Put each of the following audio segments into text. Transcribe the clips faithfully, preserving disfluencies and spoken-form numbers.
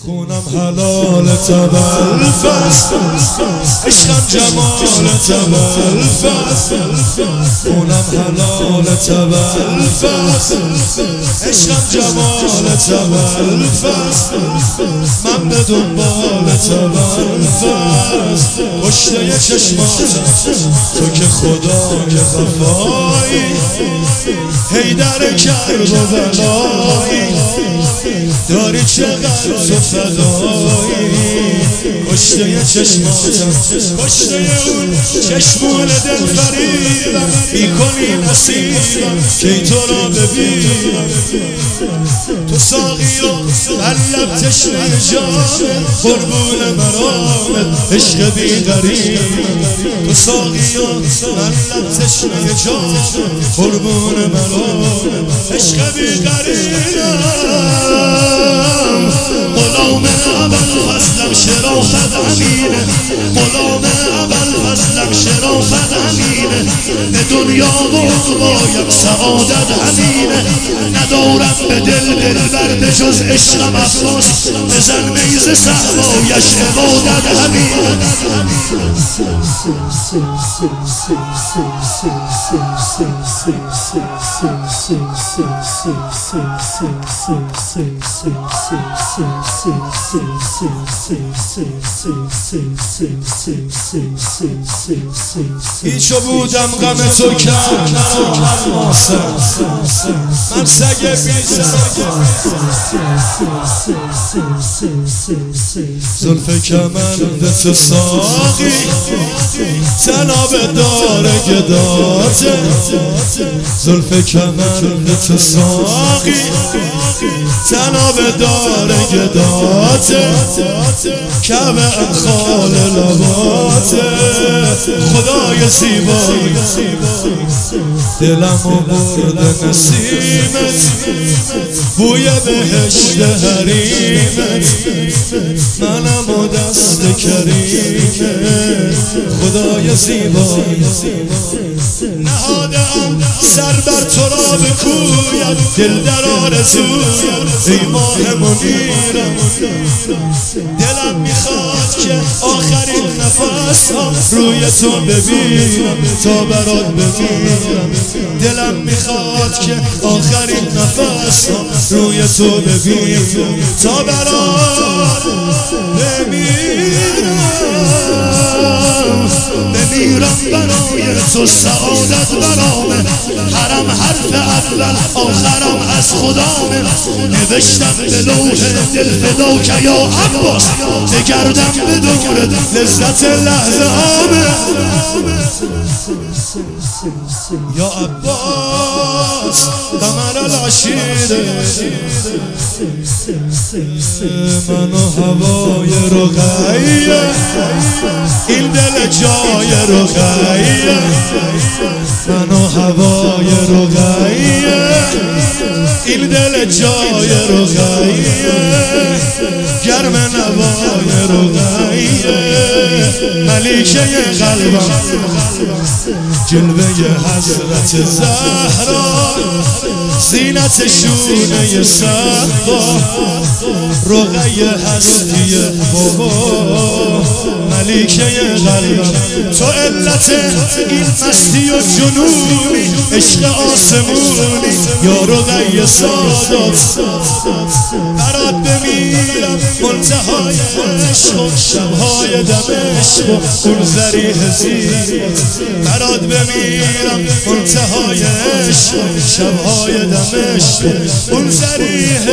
خونم حلال تبلفست، عشقم جمال تبلفست. خونم حلال تبلفست، عشقم جمال تبلفست. من به دنبال تبلفست، پشته چشماتم تو که خدای وفایی، حیدر کرب و بلایی، داری چقدر تو فدایی. پشته چشماتم، پشته اون چشمون دل فریبم، میکنی نصیبم که تو را ببینم. تو ساقی و من لب تشنه جامه، قربون مرامت عشق بی غریب. تو ساقی و من لب تشنه جامه، قربون مرامت عشق بی غریب. غلام ابوالفضلم شرافت امینه، غلام ابوالفضلم شرافت امینه. به دنیا و عقبایم سعادت همینه، ندارم به دل دلبر به جز عشقم عباس. بزن میز صحرایش عبادت همینه. هیچو بودم غم تو کرد نراسم، من سگ بیزم. زلف کمند تو ساقی، تناب دار گداته. زلف کمند تو ساقی، تناب دار گداته. کعبه خال لباته، خدای زیبایی دلمو برده نسیمت، بوی بهشت حریمت. منم و دست کریمت، خدای زیبایی نهادم سر بر تو را بکویم، دل در آرزویم ای ماه منیرم. دلم میخواد که آخرین نفس ها روی تو ببینم تا برات بمیرم. دلم میخواد که آخرین نفس ها روی تو ببینم تا برات بمیرم. بمیرم برای تو سعادت برامه، حرم حرف اول آخرم از خدامه. نوشتم به لوح دل فدا که یا عباس، بگردم به دورت لذت لحظه آمه. یا عباس قمر العشیره، من و هوای رقیه، این دل جای رقیه. من و هوای رقیه، این دل جای رقیه. گرم نوای رقیه، ملیکه قلبم، جلوه حضرت زهرا، زینت شونه صفا. رقیه هستی بابا، ملیکه قلبم، تو علت این مستی و جنونی، عشق آسمونی یا رقیه سادات. برات بمیرم منتهای عشق و شبهای دمشق و اون ذریح زیبات. برات بمیرم منتهای عشق و شبهای دمشق و اون ذریح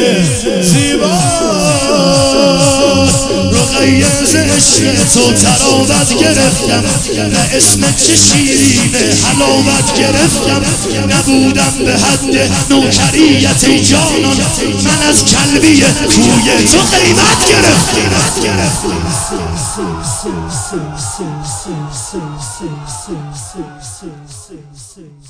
زیبات. رقیه ز عشق تو تراوت گرفتم، نه اسم چه شیرینه حلاوت گرفتم. نبودم به حد نوکریت ای جانان، من از کلبی کوی تو قیمت گرفتم.